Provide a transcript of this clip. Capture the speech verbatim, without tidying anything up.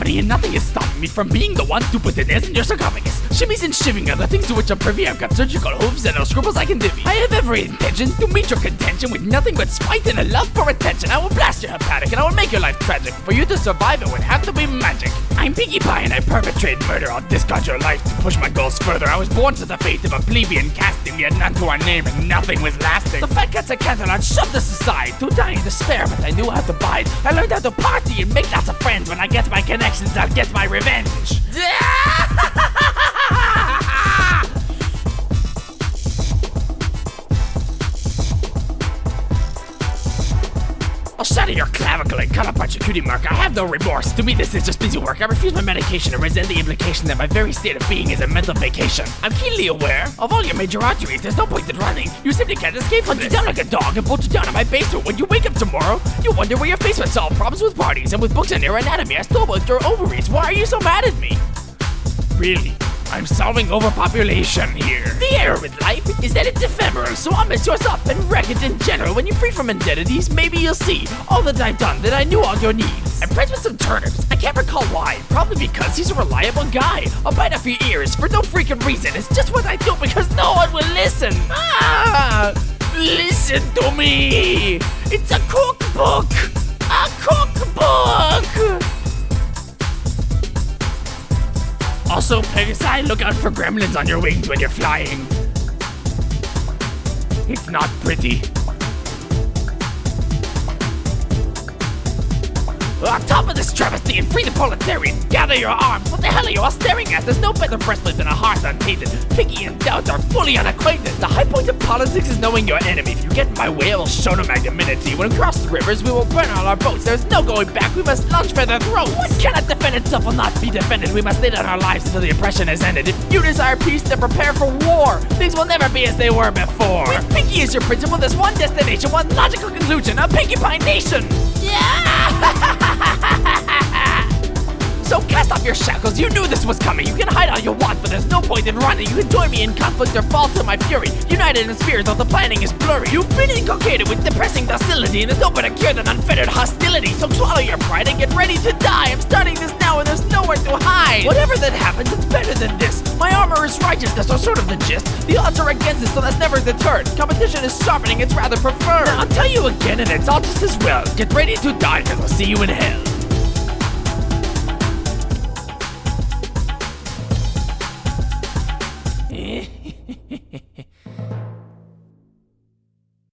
money and nothing is stopping me from being the one to put the nails in your sarcophagus. Shimmies and shivving are the things to which I'm privy. I've got surgical hooves and no scruples I can divvy. I have every intention to meet your contention with nothing but spite and a love for attention. I will blast your hepatic and I will make your life tragic. For you to survive it would have to be magic. I'm Pinkie Pie and I perpetrate murder. I'll discard your life to push my goals further. I was born to the fate of a plebeian casting. We had none to our name and nothing was lasting. The fat cats at Canterlot shoved us aside. To die in despair, but I knew how to bide. I learned how to party and make lots of friends. When I get my connections, I'll get my revenge. I'll shatter your clavicle and cut apart your cutie mark. I have no remorse. To me, this is just busy work. I refuse my medication and resent the implication that my very state of being is a mental vacation. I'm keenly aware of all your major arteries. There's no point in running. You simply can't escape from this. Hunt you down like a dog and bolt you down in my basement. When you wake up tomorrow, you wonder where your face went. Solve problems with parties and with books and your anatomy. I stole both your ovaries. Why are you so mad at me? Really? I'm solving overpopulation here. The error with life is that it's ephemeral, so I'll mess yours up and wreck it in general. When you're free from indemnities, maybe you'll see all that I've done, that I knew all your needs. I'm friends with some turnips. I can't recall why. Probably because he's a reliable guy. I'll bite off your ears for no freaking reason. It's just what I do because no one will listen. Ah, listen to me. It's a cookbook. A cookbook. Also, Pegasi, look out for gremlins on your wings when you're flying. It's not pretty. On top of this travesty and free the proletarian, gather your arms. What the hell are you all staring at? There's no better breastplate than a heart untainted. Pinkie and Doubt are fully unacquainted. The high point of politics is knowing your enemy. If you get in my way, I will show no magnanimity. When we cross the rivers, we will burn all our boats. There's no going back, we must lunge for their throats. What cannot defend itself will not be defended. We must lay down our lives until the oppression is ended. If you desire peace, then prepare for war. Things will never be as they were before. With Pinkie as your principle, there's one destination, one logical conclusion, a Pinkie Pie nation. Yeah! So cast off your shackles, you knew this was coming. You can hide all you want, but there's no point in running. You can join me in conflict or fall to my fury. United in spirit, though the planning is blurry. You've been inculcated with depressing docility, and there's no better cure than unfettered hostility. So swallow your pride and get ready to die. I'm starting this now and there's nowhere to hide. Whatever that happens, it's better than this. My armor is righteousness, or sort of the gist. The odds are against us, so that's never deterred. Competition is sharpening, it's rather preferred. Now, I'll tell you again, and it's all just as well. Get ready to die, cause I'll see you in hell. Hehehehe